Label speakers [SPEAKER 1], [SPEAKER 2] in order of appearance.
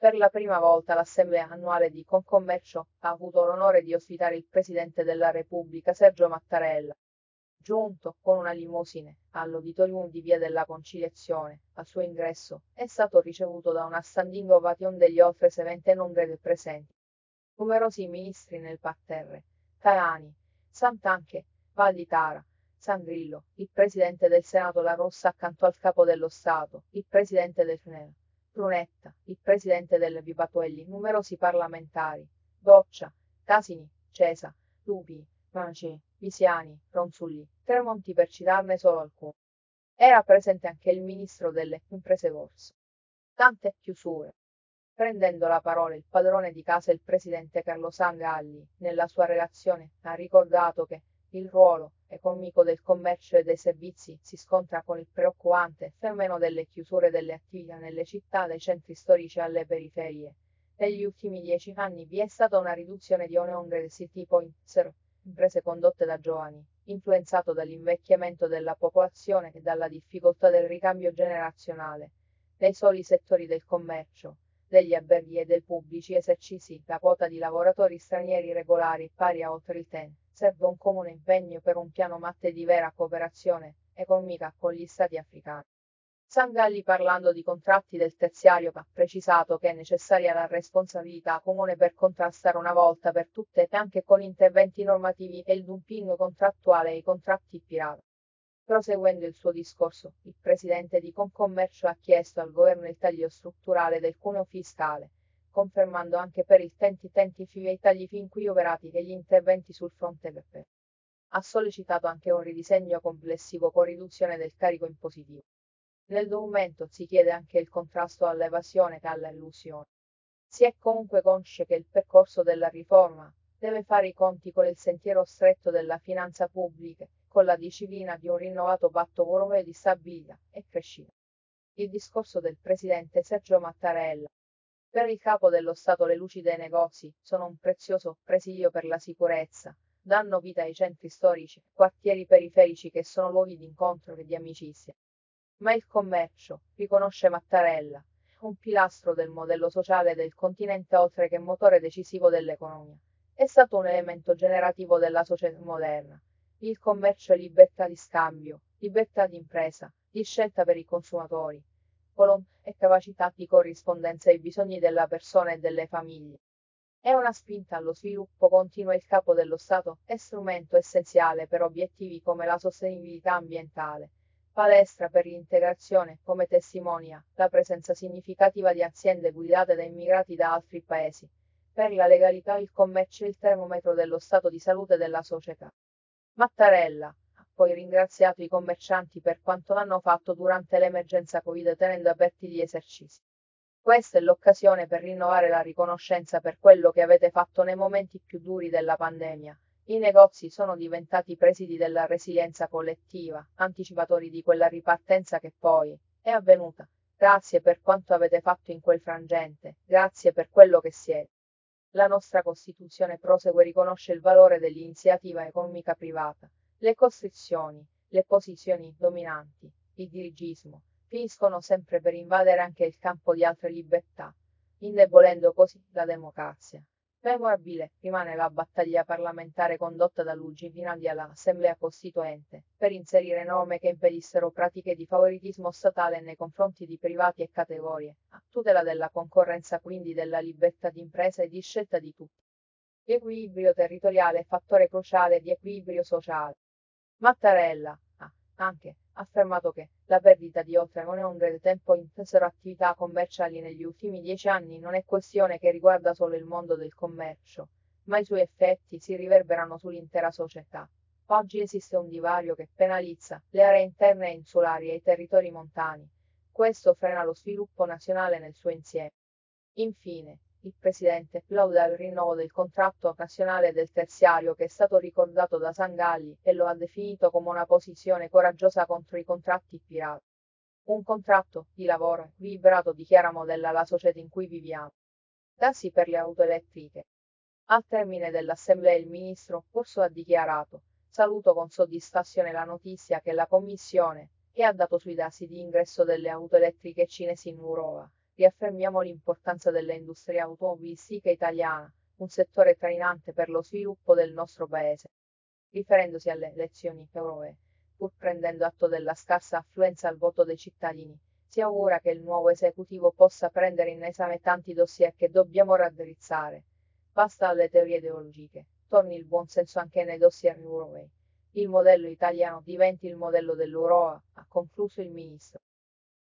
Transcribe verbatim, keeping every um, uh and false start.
[SPEAKER 1] Per la prima volta l'assemblea annuale di Confcommercio ha avuto l'onore di ospitare il Presidente della Repubblica Sergio Mattarella. Giunto con una limousine all'Auditorium di Via della Conciliazione, al suo ingresso, è stato ricevuto da una standing ovation degli oltre seventy presenti. Numerosi ministri nel parterre: Tajani, Santanchè, Valditara, Zangrillo, il Presidente del Senato La Rossa accanto al Capo dello Stato, il Presidente del C N E L, Brunetta, il Presidente del Vipatuelli, numerosi parlamentari: Boccia, Casini, Cesa, Lupi, Mancini, Visiani, Ronzulli, Tremonti per citarne solo alcuni. Era presente anche il ministro delle imprese Corso. Tante chiusure. Prendendo la parola il padrone di casa, il presidente Carlo Sangalli, nella sua relazione, ha ricordato che il ruolo economico del commercio e dei servizi si scontra con il preoccupante fenomeno delle chiusure delle attività nelle città dai centri storici alle periferie. Negli ultimi dieci anni vi è stata una riduzione di one hundred City Point Zero, imprese condotte da giovani, influenzato dall'invecchiamento della popolazione e dalla difficoltà del ricambio generazionale. Nei soli settori del commercio, degli alberghi e dei pubblici esercizi, la quota di lavoratori stranieri regolari pari a oltre il ten. Serve un comune impegno per un piano matte di vera cooperazione economica con gli stati africani. Sangalli, parlando di contratti del terziario, ha precisato che è necessaria la responsabilità comune per contrastare una volta per tutte, anche con interventi normativi, e il dumping contrattuale e i contratti pirata. Proseguendo il suo discorso, il presidente di Confcommercio ha chiesto al governo il taglio strutturale del cuneo fiscale, confermando anche per il tenti-tenti-five i tagli fin qui operati e gli interventi sul fronte P P. Ha sollecitato anche un ridisegno complessivo con riduzione del carico impositivo. Nel documento si chiede anche il contrasto all'evasione e all'elusione. Si è comunque consci che il percorso della riforma deve fare i conti con il sentiero stretto della finanza pubblica, con la disciplina di un rinnovato patto europeo di stabilità e crescita. Il discorso del presidente Sergio Mattarella. Per il capo dello Stato le luci dei negozi sono un prezioso presidio per la sicurezza, danno vita ai centri storici, quartieri periferici che sono luoghi di incontro e di amicizia. Ma il commercio, riconosce Mattarella, è un pilastro del modello sociale del continente oltre che motore decisivo dell'economia. È stato un elemento generativo della società moderna. Il commercio è libertà di scambio, libertà di impresa, di scelta per i consumatori, volontà e capacità di corrispondenza ai bisogni della persona e delle famiglie. È una spinta allo sviluppo, continua il capo dello Stato, è strumento essenziale per obiettivi come la sostenibilità ambientale. Palestra per l'integrazione, come testimonia la presenza significativa di aziende guidate da immigrati da altri paesi. Per la legalità il commercio è il termometro dello stato di salute della società. Mattarella ha poi ringraziato i commercianti per quanto hanno fatto durante l'emergenza Covid tenendo aperti gli esercizi. Questa è l'occasione per rinnovare la riconoscenza per quello che avete fatto nei momenti più duri della pandemia. I negozi sono diventati presidi della resilienza collettiva, anticipatori di quella ripartenza che poi è avvenuta. Grazie per quanto avete fatto in quel frangente, grazie per quello che siete. La nostra Costituzione prosegue e riconosce il valore dell'iniziativa economica privata. Le costrizioni, le posizioni dominanti, il dirigismo, finiscono sempre per invadere anche il campo di altre libertà, indebolendo così la democrazia. Memorabile rimane la battaglia parlamentare condotta da Luigi Einaudi all'Assemblea Costituente, per inserire norme che impedissero pratiche di favoritismo statale nei confronti di privati e categorie, a tutela della concorrenza, quindi della libertà di impresa e di scelta di tutti. L'equilibrio territoriale è fattore cruciale di equilibrio sociale. Mattarella ha anche affermato che la perdita di oltre one hundred tempo intesero attività commerciali negli ultimi dieci anni non è questione che riguarda solo il mondo del commercio, ma i suoi effetti si riverberano sull'intera società. Oggi esiste un divario che penalizza le aree interne e insulari e i territori montani. Questo frena lo sviluppo nazionale nel suo insieme. Infine, il presidente plaude al rinnovo del contratto nazionale del terziario che è stato ricordato da Sangalli e lo ha definito come una posizione coraggiosa contro i contratti pirata. Un contratto di lavoro equilibrato, dichiara, modella la società in cui viviamo. Dazi per le auto elettriche. Al termine dell'assemblea il ministro Corso ha dichiarato: saluto con soddisfazione la notizia che la Commissione, che ha dato sui dazi di ingresso delle auto elettriche cinesi in Europa, riaffermiamo l'importanza dell'industria automobilistica italiana, un settore trainante per lo sviluppo del nostro Paese. Riferendosi alle elezioni europee, pur prendendo atto della scarsa affluenza al voto dei cittadini, si augura che il nuovo esecutivo possa prendere in esame tanti dossier che dobbiamo raddrizzare. Basta alle teorie ideologiche, torni il buonsenso anche nei dossier europei. Il modello italiano diventi il modello dell'Europa, ha concluso il ministro.